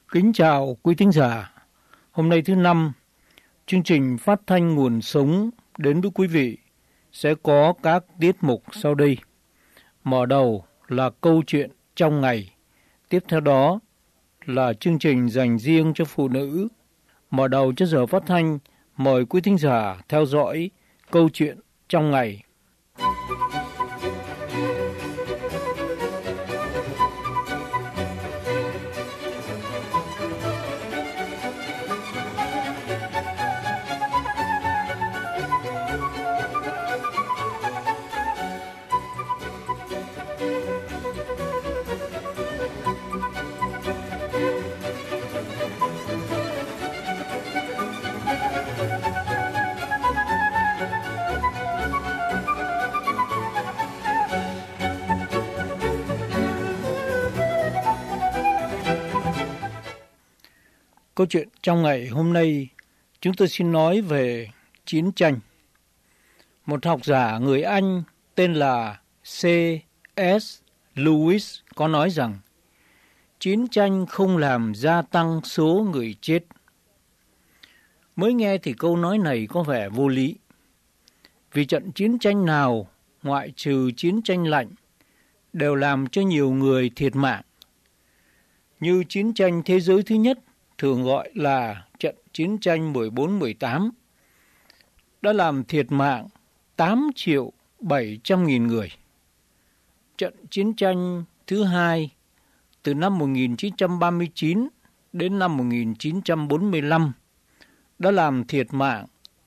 Kính chào quý thính giả. Hôm nay thứ Năm, chương trình phát thanh nguồn sống đến với quý vị sẽ có các tiết mục sau đây. Mở đầu là câu chuyện trong ngày. Tiếp theo đó là chương trình dành riêng cho phụ nữ. Mở đầu cho giờ phát thanh, mời quý thính giả theo dõi câu chuyện trong ngày. Câu chuyện trong ngày hôm nay, chúng tôi xin nói về chiến tranh. Một học giả người Anh tên là C.S. Lewis có nói rằng, chiến tranh không làm gia tăng số người chết. Mới nghe thì câu nói này có vẻ vô lý. Vì trận chiến tranh nào, ngoại trừ chiến tranh lạnh, đều làm cho nhiều người thiệt mạng. Như chiến tranh thế giới thứ nhất, thường gọi là trận chiến tranh 14-18, đã làm thiệt mạng 8.700.000 người. Trận chiến tranh thứ hai, từ năm 1939 đến năm 1945, đã làm thiệt mạng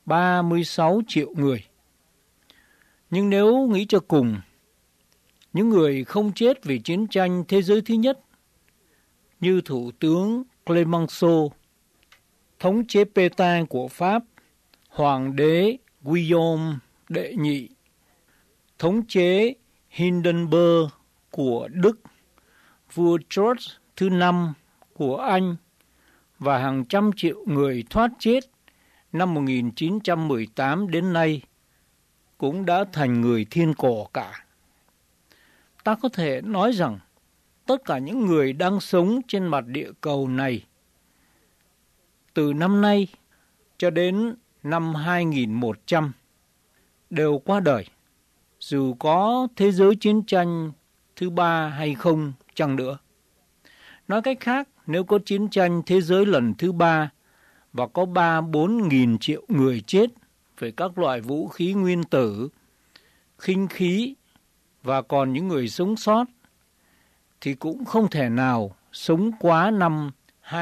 36 triệu người. Nhưng nếu nghĩ cho cùng, những người không chết vì chiến tranh thế giới thứ nhất, như Thủ tướng Clemenceau, thống chế Pétain của Pháp, Hoàng đế Guillaume đệ nhị, thống chế Hindenburg của Đức, vua George thứ 5 của Anh và hàng trăm triệu người thoát chết năm 1918 đến nay cũng đã thành người thiên cổ cả. Ta có thể nói rằng tất cả những người đang sống trên mặt địa cầu này từ năm nay cho đến năm 2100 đều qua đời, dù có thế giới chiến tranh thứ ba hay không chăng nữa. Nói cách khác, nếu có chiến tranh thế giới lần thứ ba và có 3-4 nghìn triệu người chết về các loại vũ khí nguyên tử, khinh khí và còn những người sống sót, thì cũng không thể nào sống quá năm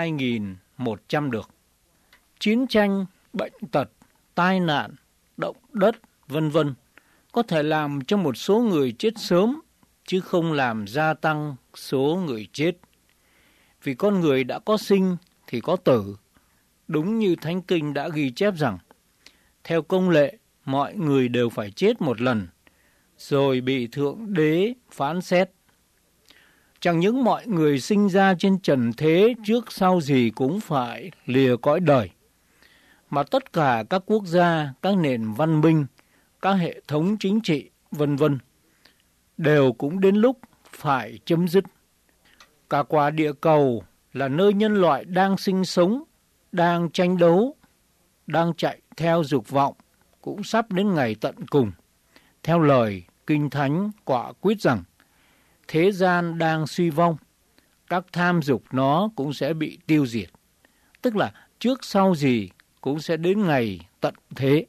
2100 được. Chiến tranh, bệnh tật, tai nạn, động đất, vân vân có thể làm cho một số người chết sớm, chứ không làm gia tăng số người chết. Vì con người đã có sinh thì có tử. Đúng như Thánh Kinh đã ghi chép rằng, theo công lệ, mọi người đều phải chết một lần, rồi bị Thượng Đế phán xét. Chẳng những mọi người sinh ra trên trần thế trước sau gì cũng phải lìa cõi đời, mà tất cả các quốc gia, các nền văn minh, các hệ thống chính trị, vân vân, đều cũng đến lúc phải chấm dứt. Cả quả địa cầu là nơi nhân loại đang sinh sống, đang tranh đấu, đang chạy theo dục vọng, cũng sắp đến ngày tận cùng. Theo lời Kinh Thánh quả quyết rằng, thế gian đang suy vong, các tham dục nó cũng sẽ bị tiêu diệt. Tức là trước sau gì cũng sẽ đến ngày tận thế.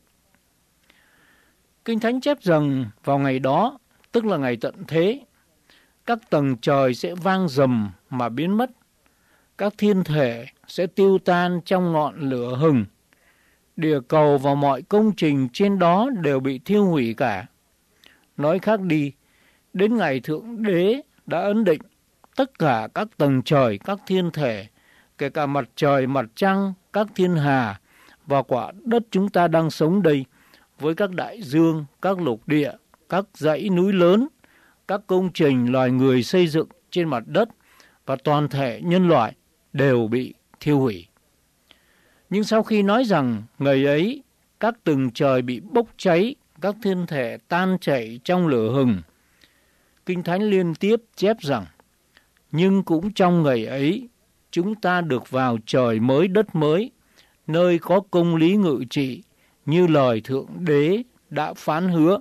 Kinh Thánh chép rằng vào ngày đó, tức là ngày tận thế, các tầng trời sẽ vang rầm mà biến mất. Các thiên thể sẽ tiêu tan trong ngọn lửa hừng. Địa cầu và mọi công trình trên đó đều bị thiêu hủy cả. Nói khác đi, đến ngày Thượng Đế đã ấn định, tất cả các tầng trời, các thiên thể, kể cả mặt trời, mặt trăng, các thiên hà và quả đất chúng ta đang sống đây, với các đại dương, các lục địa, các dãy núi lớn, các công trình loài người xây dựng trên mặt đất và toàn thể nhân loại đều bị thiêu hủy. Nhưng sau khi nói rằng ngày ấy các tầng trời bị bốc cháy, các thiên thể tan chảy trong lửa hừng, Kinh Thánh liên tiếp chép rằng, nhưng cũng trong ngày ấy, chúng ta được vào trời mới đất mới, nơi có công lý ngự trị như lời Thượng Đế đã phán hứa.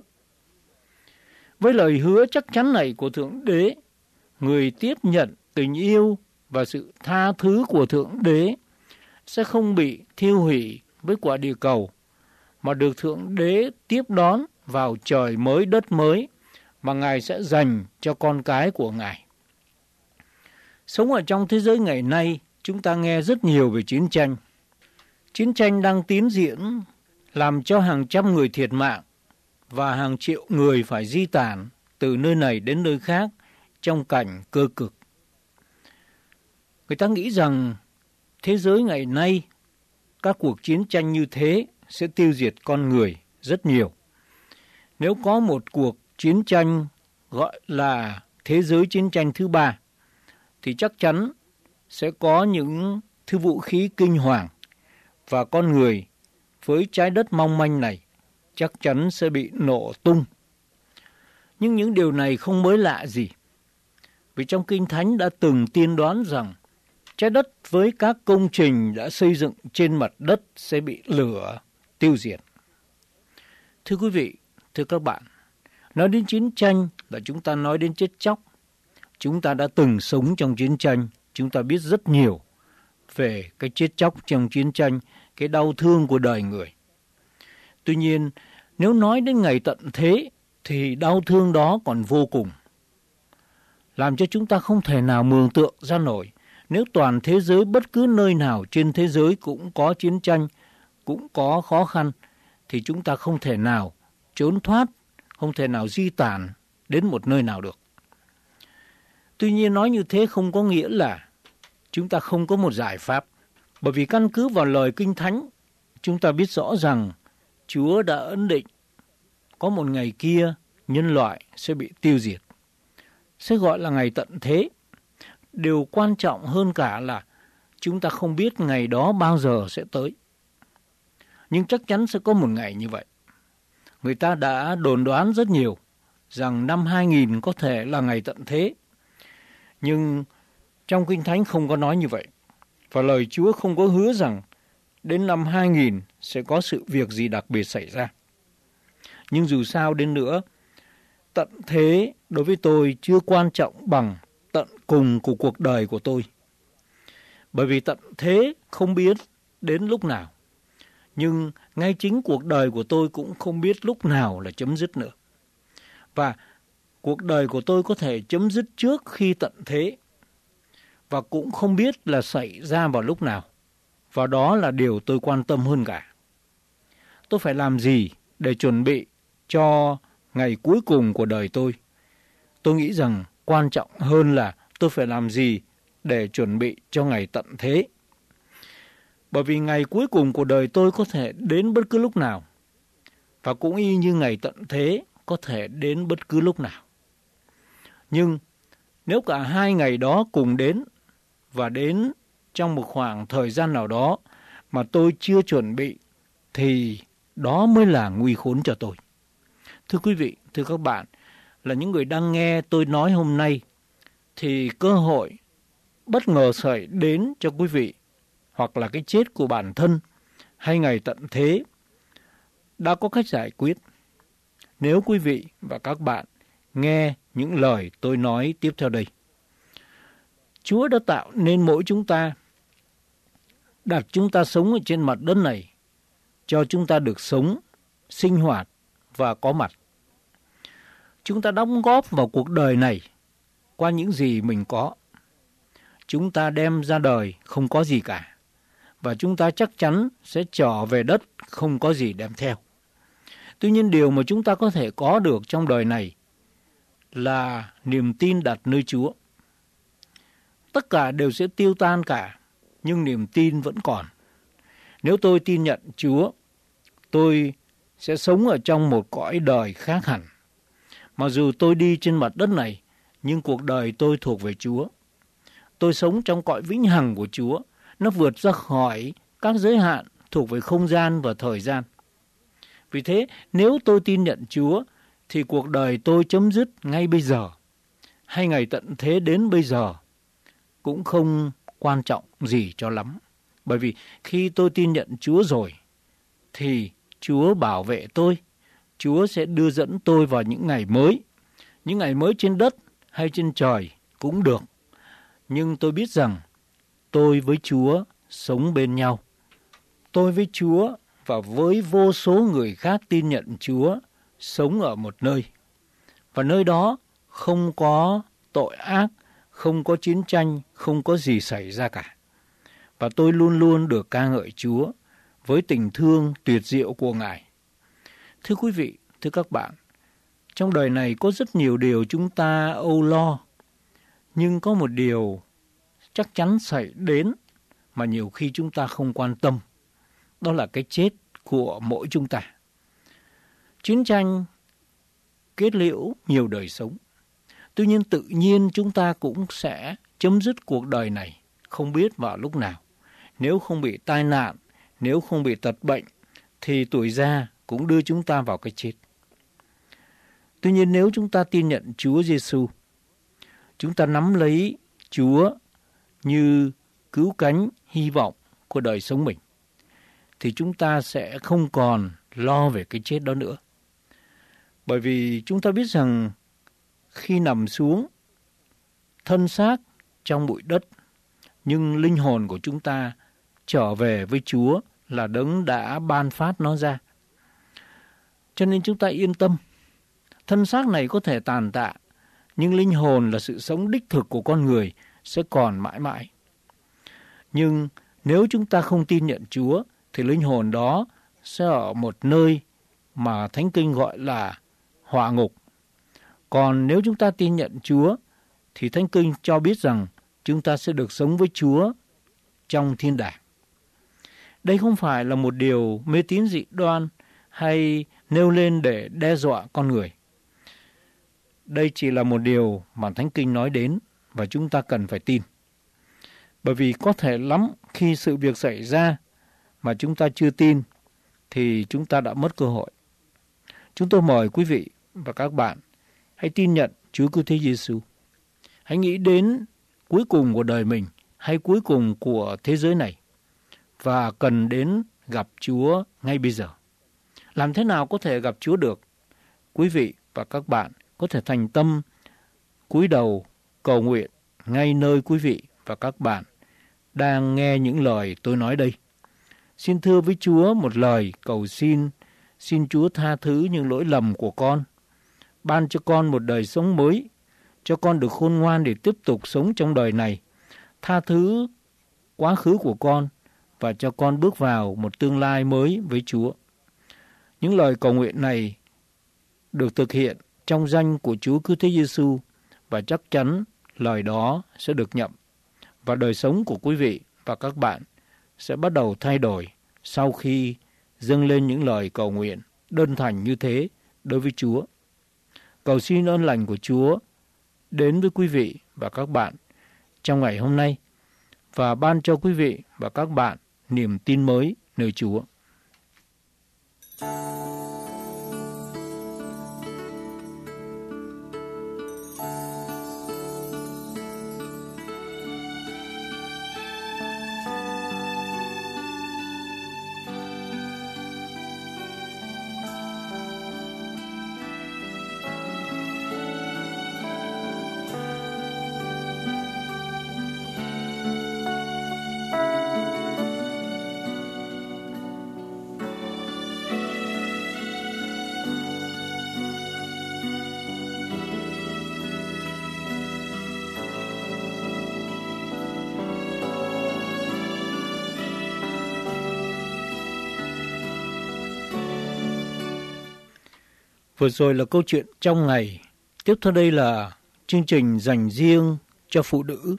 Với lời hứa chắc chắn này của Thượng Đế, người tiếp nhận tình yêu và sự tha thứ của Thượng Đế sẽ không bị thiêu hủy với quả địa cầu, mà được Thượng Đế tiếp đón vào trời mới đất mới mà Ngài sẽ dành cho con cái của Ngài. Sống ở trong thế giới ngày nay, chúng ta nghe rất nhiều về chiến tranh. Chiến tranh đang tiến diễn làm cho hàng trăm người thiệt mạng và hàng triệu người phải di tản từ nơi này đến nơi khác trong cảnh cơ cực. Người ta nghĩ rằng thế giới ngày nay, các cuộc chiến tranh như thế sẽ tiêu diệt con người rất nhiều. Nếu có một cuộc chiến tranh gọi là thế giới chiến tranh thứ ba, thì chắc chắn sẽ có những thứ vũ khí kinh hoàng, và con người với trái đất mong manh này chắc chắn sẽ bị nổ tung. Nhưng những điều này không mới lạ gì, vì trong Kinh Thánh đã từng tiên đoán rằng trái đất với các công trình đã xây dựng trên mặt đất sẽ bị lửa tiêu diệt. Thưa quý vị, thưa các bạn, nói đến chiến tranh là chúng ta nói đến chết chóc. Chúng ta đã từng sống trong chiến tranh, chúng ta biết rất nhiều về cái chết chóc trong chiến tranh, cái đau thương của đời người. Tuy nhiên, nếu nói đến ngày tận thế, thì đau thương đó còn vô cùng, làm cho chúng ta không thể nào mường tượng ra nổi. Nếu toàn thế giới, bất cứ nơi nào trên thế giới cũng có chiến tranh, cũng có khó khăn, thì chúng ta không thể nào trốn thoát, không thể nào di tản đến một nơi nào được. Tuy nhiên, nói như thế không có nghĩa là chúng ta không có một giải pháp. Bởi vì căn cứ vào lời Kinh Thánh, chúng ta biết rõ rằng Chúa đã ấn định có một ngày kia nhân loại sẽ bị tiêu diệt, sẽ gọi là ngày tận thế. Điều quan trọng hơn cả là chúng ta không biết ngày đó bao giờ sẽ tới. Nhưng chắc chắn sẽ có một ngày như vậy. Người ta đã đồn đoán rất nhiều rằng năm 2000 có thể là ngày tận thế. Nhưng trong Kinh Thánh không có nói như vậy. Và lời Chúa không có hứa rằng đến năm 2000 sẽ có sự việc gì đặc biệt xảy ra. Nhưng dù sao đến nữa, tận thế đối với tôi chưa quan trọng bằng tận cùng của cuộc đời của tôi. Bởi vì tận thế không biết đến lúc nào. Nhưng ngay chính cuộc đời của tôi cũng không biết lúc nào là chấm dứt nữa. Và cuộc đời của tôi có thể chấm dứt trước khi tận thế. Và cũng không biết là xảy ra vào lúc nào. Và đó là điều tôi quan tâm hơn cả. Tôi phải làm gì để chuẩn bị cho ngày cuối cùng của đời tôi? Tôi nghĩ rằng quan trọng hơn là tôi phải làm gì để chuẩn bị cho ngày tận thế. Bởi vì ngày cuối cùng của đời tôi có thể đến bất cứ lúc nào. Và cũng y như ngày tận thế có thể đến bất cứ lúc nào. Nhưng nếu cả hai ngày đó cùng đến và đến trong một khoảng thời gian nào đó mà tôi chưa chuẩn bị, thì đó mới là nguy khốn cho tôi. Thưa quý vị, thưa các bạn, là những người đang nghe tôi nói hôm nay, thì cơ hội bất ngờ xảy đến cho quý vị, hoặc là cái chết của bản thân, hay ngày tận thế, đã có cách giải quyết. Nếu quý vị và các bạn nghe những lời tôi nói tiếp theo đây. Chúa đã tạo nên mỗi chúng ta, đặt chúng ta sống ở trên mặt đất này, cho chúng ta được sống, sinh hoạt và có mặt. Chúng ta đóng góp vào cuộc đời này qua những gì mình có. Chúng ta đem ra đời không có gì cả, và chúng ta chắc chắn sẽ trở về đất không có gì đem theo. Tuy nhiên điều mà chúng ta có thể có được trong đời này là niềm tin đặt nơi Chúa. Tất cả đều sẽ tiêu tan cả, nhưng niềm tin vẫn còn. Nếu tôi tin nhận Chúa, tôi sẽ sống ở trong một cõi đời khác hẳn. Mặc dù tôi đi trên mặt đất này, nhưng cuộc đời tôi thuộc về Chúa. Tôi sống trong cõi vĩnh hằng của Chúa. Nó vượt ra khỏi các giới hạn thuộc về không gian và thời gian. Vì thế, nếu tôi tin nhận Chúa, thì cuộc đời tôi chấm dứt ngay bây giờ, hay ngày tận thế đến bây giờ, cũng không quan trọng gì cho lắm. Bởi vì khi tôi tin nhận Chúa rồi, thì Chúa bảo vệ tôi. Chúa sẽ đưa dẫn tôi vào những ngày mới. Những ngày mới trên đất hay trên trời cũng được. Nhưng tôi biết rằng tôi với Chúa sống bên nhau. Tôi với Chúa và với vô số người khác tin nhận Chúa sống ở một nơi. Và nơi đó không có tội ác, không có chiến tranh, không có gì xảy ra cả. Và tôi luôn luôn được ca ngợi Chúa với tình thương tuyệt diệu của Ngài. Thưa quý vị, thưa các bạn, trong đời này có rất nhiều điều chúng ta âu lo, nhưng có một điều chắc chắn xảy đến mà nhiều khi chúng ta không quan tâm. Đó là cái chết của mỗi chúng ta. Chiến tranh kết liễu nhiều đời sống. Tuy nhiên tự nhiên chúng ta cũng sẽ chấm dứt cuộc đời này không biết vào lúc nào. Nếu không bị tai nạn, nếu không bị tật bệnh, thì tuổi già cũng đưa chúng ta vào cái chết. Tuy nhiên nếu chúng ta tin nhận Chúa Giêsu, chúng ta nắm lấy Chúa như cứu cánh hy vọng của đời sống mình, thì chúng ta sẽ không còn lo về cái chết đó nữa. Bởi vì chúng ta biết rằng khi nằm xuống, thân xác trong bụi đất, nhưng linh hồn của chúng ta trở về với Chúa là Đấng đã ban phát nó ra. Cho nên chúng ta yên tâm. Thân xác này có thể tàn tạ, nhưng linh hồn là sự sống đích thực của con người sẽ còn mãi mãi. Nhưng nếu chúng ta không tin nhận Chúa, thì linh hồn đó sẽ ở một nơi mà Thánh Kinh gọi là hỏa ngục. Còn nếu chúng ta tin nhận Chúa, thì Thánh Kinh cho biết rằng chúng ta sẽ được sống với Chúa trong thiên đàng. Đây không phải là một điều mê tín dị đoan hay nêu lên để đe dọa con người. Đây chỉ là một điều mà Thánh Kinh nói đến và chúng ta cần phải tin. Bởi vì có thể lắm khi sự việc xảy ra mà chúng ta chưa tin thì chúng ta đã mất cơ hội. Chúng tôi mời quý vị và các bạn hãy tin nhận Chúa Cứu Thế Giêsu. Hãy nghĩ đến cuối cùng của đời mình hay cuối cùng của thế giới này và cần đến gặp Chúa ngay bây giờ. Làm thế nào có thể gặp Chúa được? Quý vị và các bạn có thể thành tâm cúi đầu cầu nguyện ngay nơi quý vị và các bạn đang nghe những lời tôi nói đây. Xin thưa với Chúa một lời cầu xin Chúa tha thứ những lỗi lầm của con, ban cho con một đời sống mới, cho con được khôn ngoan để tiếp tục sống trong đời này, tha thứ quá khứ của con và cho con bước vào một tương lai mới với Chúa. Những lời cầu nguyện này được thực hiện trong danh của Chúa Cứu Thế Giêsu và chắc chắn lời đó sẽ được nhậm và đời sống của quý vị và các bạn sẽ bắt đầu thay đổi sau khi dâng lên những lời cầu nguyện đơn thành như thế đối với Chúa. Cầu xin ơn lành của Chúa đến với quý vị và các bạn trong ngày hôm nay và ban cho quý vị và các bạn niềm tin mới nơi Chúa. Vừa rồi là câu chuyện trong ngày. Tiếp theo đây là chương trình dành riêng cho phụ nữ.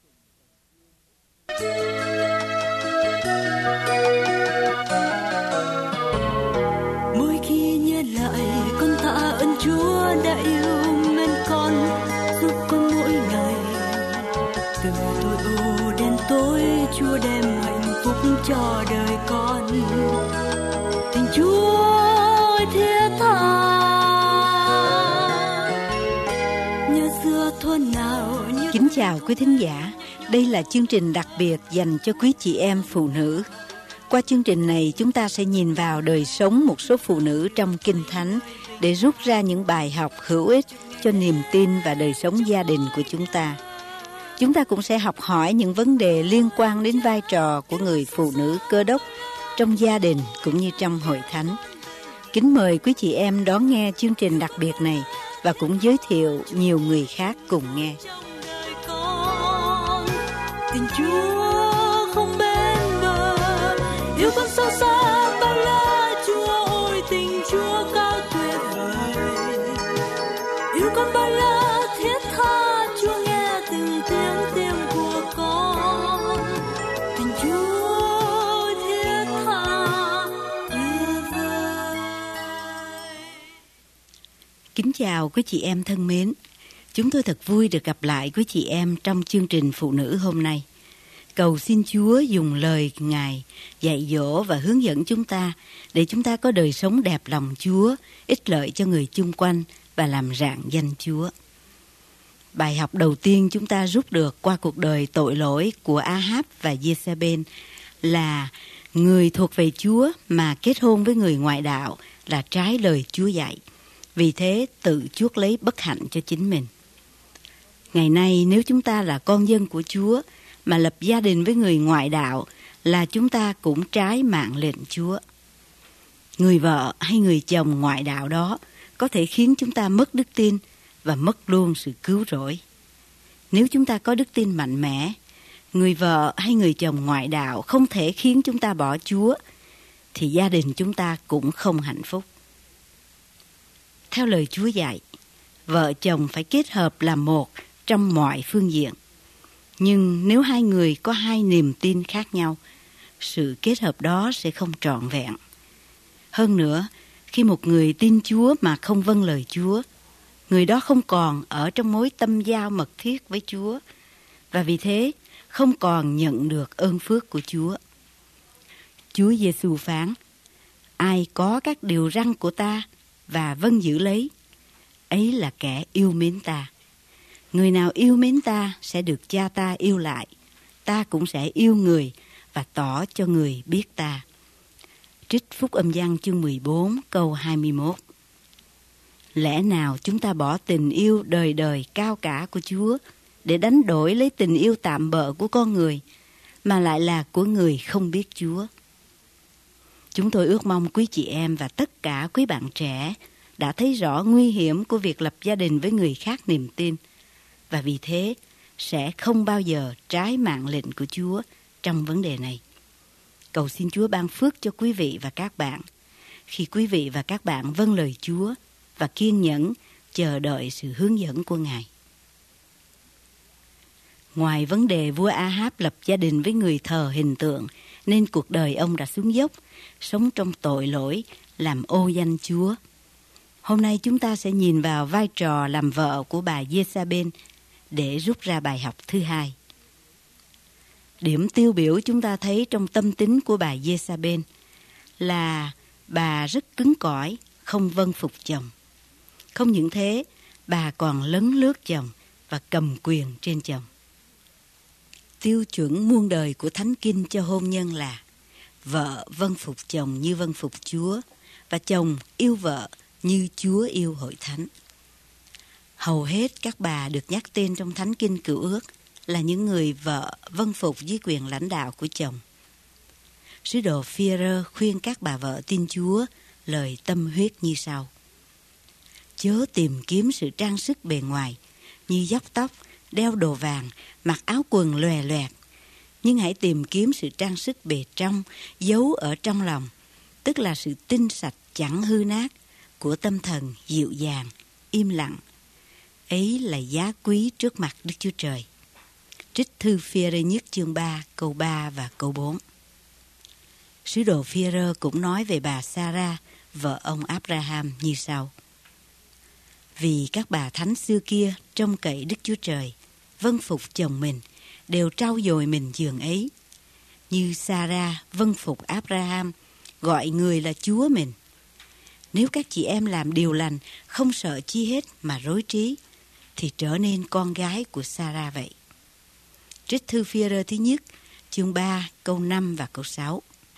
Mỗi khi nhớ lại con tạ ơn Chúa đã yêu mến con, giúp con mỗi ngày. Từ tội ô đến tối Chúa đem hạnh phúc cho đời con. Tình Chúa thiết tha. Kính chào quý thính giả Đây là chương trình đặc biệt dành cho quý chị em phụ nữ. Qua chương trình này, chúng ta sẽ nhìn vào đời sống một số phụ nữ trong Kinh Thánh để rút ra những bài học hữu ích cho niềm tin và đời sống gia đình của chúng ta. Chúng ta cũng sẽ học hỏi những vấn đề liên quan đến vai trò của người phụ nữ Cơ Đốc trong gia đình cũng như trong hội thánh. Kính mời quý chị em đón nghe chương trình đặc biệt này và cũng giới thiệu nhiều người khác cùng nghe. Tình Chúa không bên bờ, yêu con sâu xa bao la. Chúa ơi, tình Chúa cao tuyệt vời, yêu con bao la thiết tha. Chúa nghe từng tiếng tim của con, tình Chúa thiết tha tuyệt vời. Kính chào quý chị em thân mến. Chúng tôi thật vui được gặp lại quý chị em trong chương trình Phụ nữ hôm nay. Cầu xin Chúa dùng lời Ngài dạy dỗ và hướng dẫn chúng ta để chúng ta có đời sống đẹp lòng Chúa, ích lợi cho người chung quanh và làm rạng danh Chúa. Bài học đầu tiên chúng ta rút được qua cuộc đời tội lỗi của A-háp và Giê-sa-bên là người thuộc về Chúa mà kết hôn với người ngoại đạo là trái lời Chúa dạy. Vì thế tự chuốc lấy bất hạnh cho chính mình. Ngày nay nếu chúng ta là con dân của Chúa mà lập gia đình với người ngoại đạo là chúng ta cũng trái mạng lệnh Chúa. Người vợ hay người chồng ngoại đạo đó có thể khiến chúng ta mất đức tin và mất luôn sự cứu rỗi. Nếu chúng ta có đức tin mạnh mẽ, người vợ hay người chồng ngoại đạo không thể khiến chúng ta bỏ Chúa, thì gia đình chúng ta cũng không hạnh phúc. Theo lời Chúa dạy, vợ chồng phải kết hợp làm một trong mọi phương diện. Nhưng nếu hai người có hai niềm tin khác nhau, sự kết hợp đó sẽ không trọn vẹn. Hơn nữa, khi một người tin Chúa mà không vâng lời Chúa, người đó không còn ở trong mối tâm giao mật thiết với Chúa, và vì thế không còn nhận được ơn phước của Chúa. Chúa Giêsu phán: ai có các điều răn của ta và vâng giữ lấy, ấy là kẻ yêu mến ta. Người nào yêu mến ta sẽ được Cha ta yêu lại. Ta cũng sẽ yêu người và tỏ cho người biết ta. Trích Phúc Âm Giăng chương 14 câu 21. Lẽ nào chúng ta bỏ tình yêu đời đời cao cả của Chúa để đánh đổi lấy tình yêu tạm bợ của con người, mà lại là của người không biết Chúa? Chúng tôi ước mong quý chị em và tất cả quý bạn trẻ đã thấy rõ nguy hiểm của việc lập gia đình với người khác niềm tin, và vì thế sẽ không bao giờ trái mạng lệnh của Chúa trong vấn đề này. Cầu xin Chúa ban phước cho quý vị và các bạn khi quý vị và các bạn vâng lời Chúa và kiên nhẫn chờ đợi sự hướng dẫn của Ngài. Ngoài vấn đề vua A-háp lập gia đình với người thờ hình tượng nên cuộc đời ông đã xuống dốc, sống trong tội lỗi, làm ô danh Chúa. Hôm nay chúng ta sẽ nhìn vào vai trò làm vợ của bà Giê-sa-bên để rút ra bài học thứ hai. Điểm tiêu biểu chúng ta thấy trong tâm tính của bà Giê-sa-bên là bà rất cứng cỏi, không vâng phục chồng. Không những thế, bà còn lấn lướt chồng và cầm quyền trên chồng. Tiêu chuẩn muôn đời của Thánh Kinh cho hôn nhân là vợ vâng phục chồng như vâng phục Chúa, và chồng yêu vợ như Chúa yêu hội thánh. Hầu hết các bà được nhắc tên trong Thánh Kinh Cựu Ước là những người vợ vâng phục dưới quyền lãnh đạo của chồng. Sứ đồ Phi-e-rơ khuyên các bà vợ tin Chúa lời tâm huyết như sau: chớ tìm kiếm sự trang sức bề ngoài như dóc tóc, đeo đồ vàng, mặc áo quần lòe loẹt, nhưng hãy tìm kiếm sự trang sức bề trong, giấu ở trong lòng, tức là sự tinh sạch chẳng hư nát của tâm thần dịu dàng, im lặng. Ấy là giá quý trước mặt Đức Chúa Trời. Trích thư Phi-e-rơ nhất chương 3 câu 3 và câu 4. Sứ đồ Phi-e-rơ cũng nói về bà Sa-ra, vợ ông Áp-ra-ham như sau: vì các bà thánh xưa kia trông cậy Đức Chúa Trời, vâng phục chồng mình, đều trau dồi mình giường ấy. Như Sa-ra vâng phục Áp-ra-ham, gọi người là Chúa mình. Nếu các chị em làm điều lành, không sợ chi hết mà rối trí, thì trở nên con gái của Sa-ra vậy. Trích thư Phi-e-rơ thứ nhất, chương 3, câu 5 và câu 6.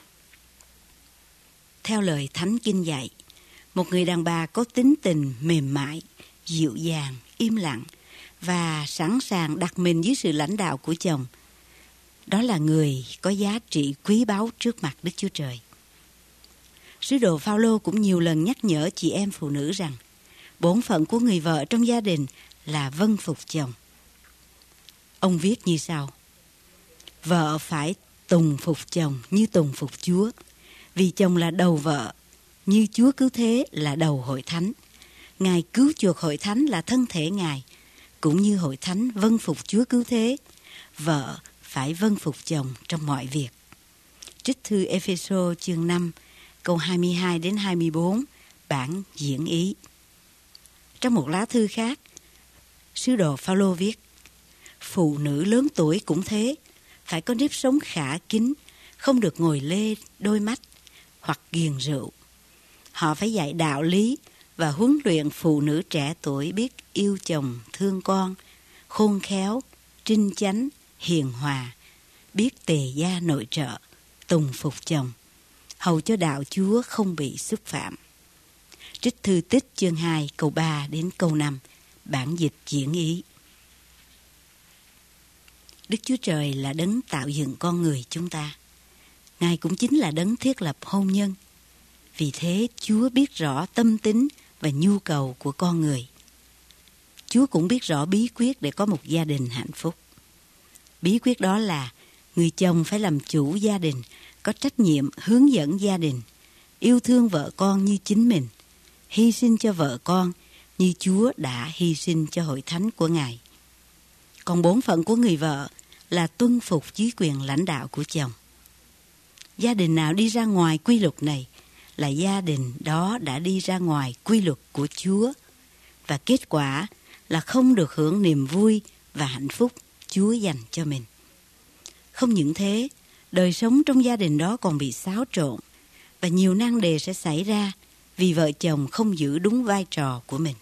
Theo lời Thánh Kinh dạy, một người đàn bà có tính tình mềm mại, dịu dàng, im lặng và sẵn sàng đặt mình dưới sự lãnh đạo của chồng, đó là người có giá trị quý báu trước mặt Đức Chúa Trời. Sứ đồ Phao-lô cũng nhiều lần nhắc nhở chị em phụ nữ rằng bổn phận của người vợ trong gia đình là vâng phục chồng. Ông viết như sau: vợ phải tùng phục chồng như tùng phục Chúa, vì chồng là đầu vợ, như Chúa cứu thế là đầu hội thánh. Ngài cứu chuộc hội thánh là thân thể Ngài, cũng như hội thánh vâng phục Chúa cứu thế. Vợ phải vâng phục chồng trong mọi việc. Trích thư Ê-phê-sô chương 5, câu 22 đến 24, bản diễn ý. Trong một lá thư khác, sứ đồ Phao-lô viết: phụ nữ lớn tuổi cũng thế, phải có nếp sống khả kính, không được ngồi lê đôi mắt hoặc ghiền rượu. Họ phải dạy đạo lý và huấn luyện phụ nữ trẻ tuổi biết yêu chồng, thương con, khôn khéo, trinh chánh, hiền hòa, biết tề gia nội trợ, tùng phục chồng, hầu cho đạo Chúa không bị xúc phạm. Trích thư Tích chương 2 câu 3 đến câu 5, bản dịch diễn ý. Đức Chúa Trời là đấng tạo dựng con người chúng ta. Ngài cũng chính là đấng thiết lập hôn nhân. Vì thế Chúa biết rõ tâm tính và nhu cầu của con người. Chúa cũng biết rõ bí quyết để có một gia đình hạnh phúc. Bí quyết đó là người chồng phải làm chủ gia đình, có trách nhiệm hướng dẫn gia đình, yêu thương vợ con như chính mình, hy sinh cho vợ con như Chúa đã hy sinh cho hội thánh của Ngài. Còn bổn phận của người vợ là tuân phục dưới quyền lãnh đạo của chồng. Gia đình nào đi ra ngoài quy luật này là gia đình đó đã đi ra ngoài quy luật của Chúa, và kết quả là không được hưởng niềm vui và hạnh phúc Chúa dành cho mình. Không những thế, đời sống trong gia đình đó còn bị xáo trộn và nhiều nan đề sẽ xảy ra vì vợ chồng không giữ đúng vai trò của mình.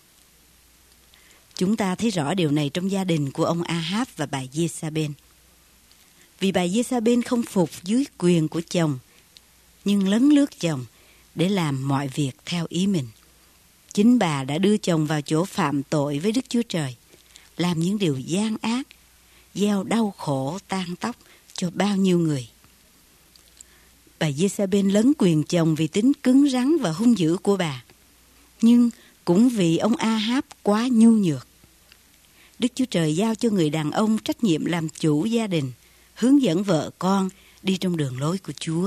Chúng ta thấy rõ điều này trong gia đình của ông A-háp và bà Giê-sa-bên. Vì bà Giê-sa-bên không phục dưới quyền của chồng, nhưng lấn lướt chồng để làm mọi việc theo ý mình. Chính bà đã đưa chồng vào chỗ phạm tội với Đức Chúa Trời, làm những điều gian ác, gieo đau khổ tan tóc cho bao nhiêu người. Bà Giê-sa-bên lấn quyền chồng vì tính cứng rắn và hung dữ của bà, nhưng cũng vì ông A-háp quá nhu nhược. Đức Chúa Trời giao cho người đàn ông trách nhiệm làm chủ gia đình, hướng dẫn vợ con đi trong đường lối của Chúa.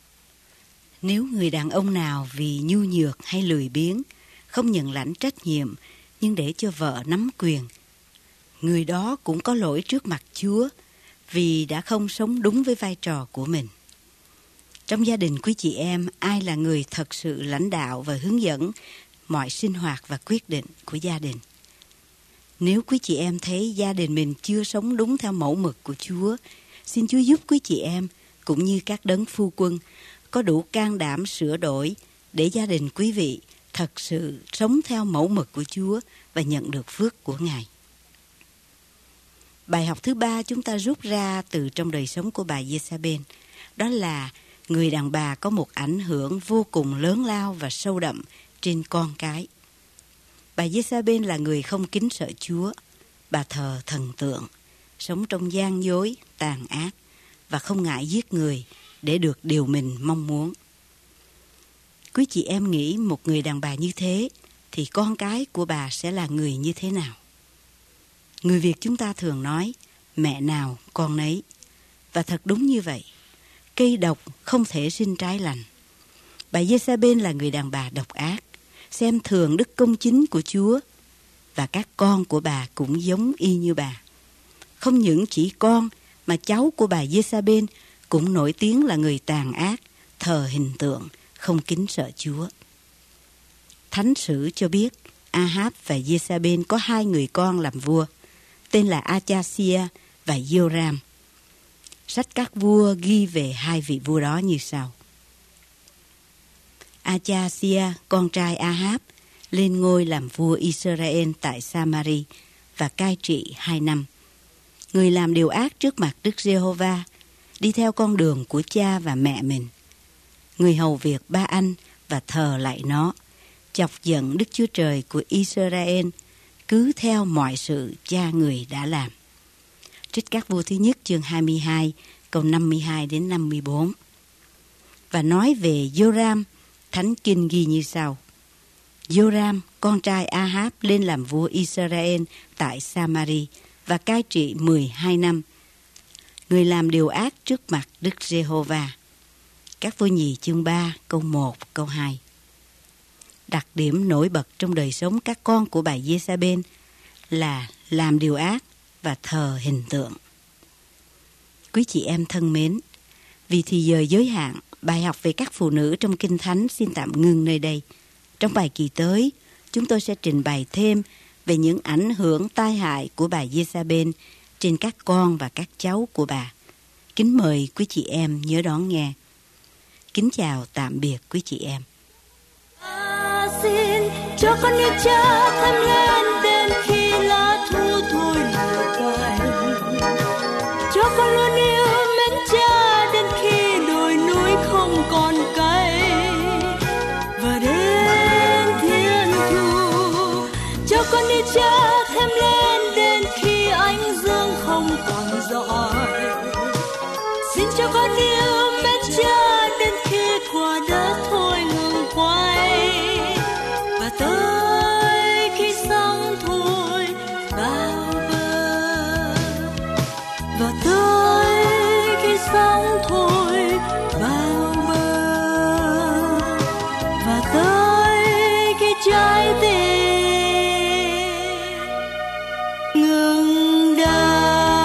Nếu người đàn ông nào vì nhu nhược hay lười biếng, không nhận lãnh trách nhiệm nhưng để cho vợ nắm quyền, người đó cũng có lỗi trước mặt Chúa vì đã không sống đúng với vai trò của mình. Trong gia đình quý chị em, ai là người thật sự lãnh đạo và hướng dẫn mọi sinh hoạt và quyết định của gia đình? Nếu quý chị em thấy gia đình mình chưa sống đúng theo mẫu mực của Chúa, xin Chúa giúp quý chị em cũng như các đấng phu quân có đủ can đảm sửa đổi để gia đình quý vị thật sự sống theo mẫu mực của Chúa và nhận được phước của Ngài. Bài học thứ 3 chúng ta rút ra từ trong đời sống của bà Giê-sa-bên, đó là người đàn bà có một ảnh hưởng vô cùng lớn lao và sâu đậm trên con cái. Bà Giê-sa-bên là người không kính sợ Chúa. Bà thờ thần tượng, sống trong gian dối, tàn ác và không ngại giết người để được điều mình mong muốn. Quý chị em nghĩ một người đàn bà như thế thì con cái của bà sẽ là người như thế nào? Người Việt chúng ta thường nói mẹ nào con nấy, và thật đúng như vậy. Cây độc không thể sinh trái lành. Bà Giê-sa-bên là người đàn bà độc ác, xem thường đức công chính của Chúa, và các con của bà cũng giống y như bà. Không những chỉ con mà cháu của bà Giê-sa-bên cũng nổi tiếng là người tàn ác, thờ hình tượng, không kính sợ Chúa. Thánh sử cho biết A-háp và Giê-sa-bên có 2 người con làm vua, tên là A-cha-xia và Giô-ram. Sách các vua ghi về 2 vị vua đó như sau. A-cha-xia, con trai A-háp, lên ngôi làm vua Israel tại Sa-ma-ri và cai trị 2 năm. Người làm điều ác trước mặt Đức Giê-hô-va, đi theo con đường của cha và mẹ mình. Người hầu việc ba anh và thờ lại nó, chọc giận Đức Chúa Trời của Israel, cứ theo mọi sự cha người đã làm. Trích Các Vua thứ nhất chương 22, câu 52 đến 54. Và nói về Joram, Thánh Kinh ghi như sau: Joram, con trai Ahab, lên làm vua Israel tại Samari và cai trị 12 năm. Người làm điều ác trước mặt Đức Giê-hô-va. Các Vua Nhì chương 3, câu 1, câu 2. Đặc điểm nổi bật trong đời sống các con của bà Giê-sa-bên là làm điều ác và thờ hình tượng. Quý chị em thân mến, vì thì giờ giới hạn, bài học về các phụ nữ trong Kinh Thánh xin tạm ngưng nơi đây. Trong bài kỳ tới, chúng tôi sẽ trình bày thêm về những ảnh hưởng tai hại của bà Giê-sa-bên trên các con và các cháu của bà. Kính mời quý chị em nhớ đón nghe. Kính chào tạm biệt quý chị em. Xin cho con như cha thăm lên đến khi lá thu thôi lửa cay, cho con luôn yêu mến cha đến khi đồi núi không còn cây, và đến thiên thu cho con như cha thêm lên đến khi ánh dương không còn rọi. Xin cho con yêu mến cha đến khi quả đất thôi ngừng quay, và tới khi sóng thôi bao bờ, và tới khi sóng thôi bao bờ, và tới khi trái tim ngừng đập.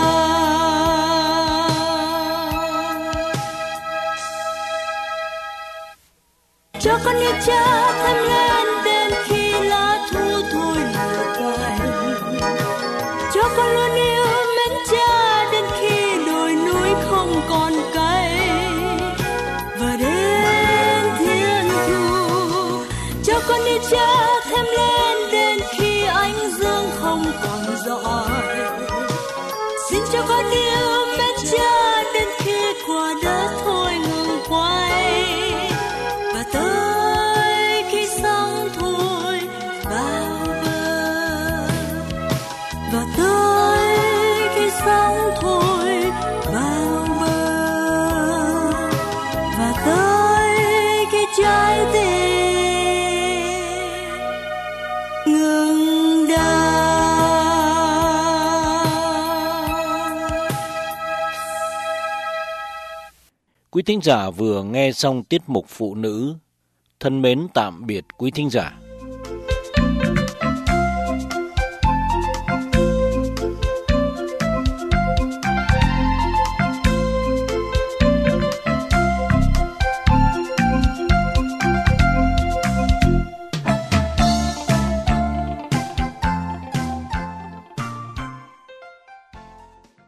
Cho con như cha thêm lên đến khi lá thu thôi lửa cay, cho con luôn yêu mến cha đến khi đồi núi không còn cây, và đến thiên thu cho con như cha thêm lên đến khi ánh dương không còn rọi. Xin cho con yêu mến cha đến khi quả đất thôi ngừng quay, và tới khi sóng thôi bao bờ, và tới khi sóng thôi bao bờ, và tới khi trái tim ngừng đập. Quý thính giả vừa nghe xong tiết mục Phụ nữ. Thân mến tạm biệt quý thính giả.